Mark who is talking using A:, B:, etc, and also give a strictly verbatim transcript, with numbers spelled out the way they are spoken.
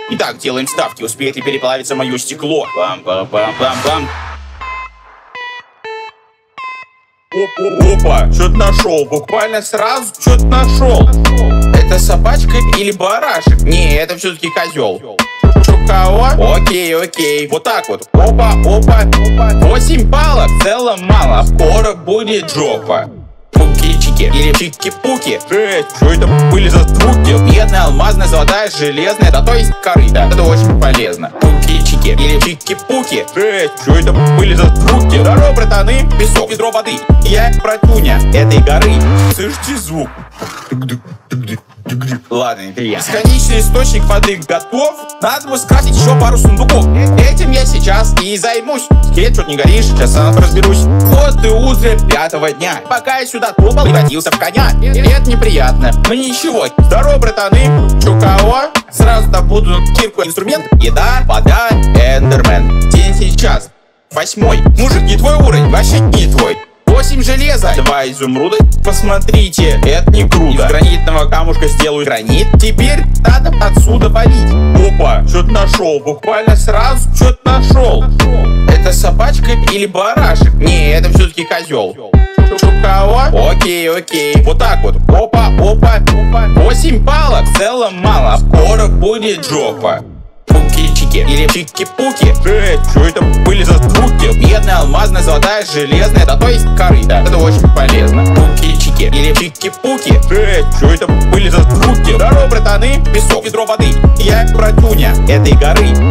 A: Итак, делаем ставки. Успеет ли переплавиться мое стекло? Бам-бам-бам-бам-бам. Опа, что-то нашел. Буквально сразу что-то нашел. Это собачка или барашек? Не, это все-таки козел. Кого? Окей, окей. Вот так вот. Опа, опа, опа. Восемь палок, в целом мало. Скоро будет жопа. Пуки-чики или чики-пуки. Жесть, что это были за звуки? Бедная, алмазная, золотая, железная, да то есть корыто. Это очень полезно. Пуки-чики или чики-пуки. Жесть, что это были за звуки? Здорово, братаны. Песок, ведро воды. Я братуня этой горы. Слышите звук? Ладно, это я. Бесконечный источник воды готов. Надо бы скрасить еще пару сундуков. Этим я сейчас и займусь. Скелет, что-то не горишь, сейчас сам разберусь. Вот и утро пятого дня. Пока я сюда топал, превратился в коня. Это неприятно, но ничего. Здорово, братаны. Чё, кого? Сразу добуду кирку, инструмент. Еда, вода, эндермен. День сейчас восьмой. Мужик, не твой уровень, вообще не твой. Восемь железа, два изумруда. Посмотрите, это не круто. Из гранитного камушка сделаю гранит. Теперь надо отсюда валить. Опа, что-то нашел. Буквально сразу что-то нашел. Это собачка или барашек? Не, это все-таки козел. Кого? Окей, окей. Вот так вот. Опа, опа, опа. Восемь палок, в целом мало. Скоро будет жопа. Пуки-чики или чики-пуки. Жесть, что это были за звуки? Бедная, алмазная, золотая, железная, да то есть корыто. Это очень полезно. Пуки-чики или чики-пуки. Жесть, что это были за звуки? Здорово, братаны. Песок, ведро воды. Я братуня этой горы.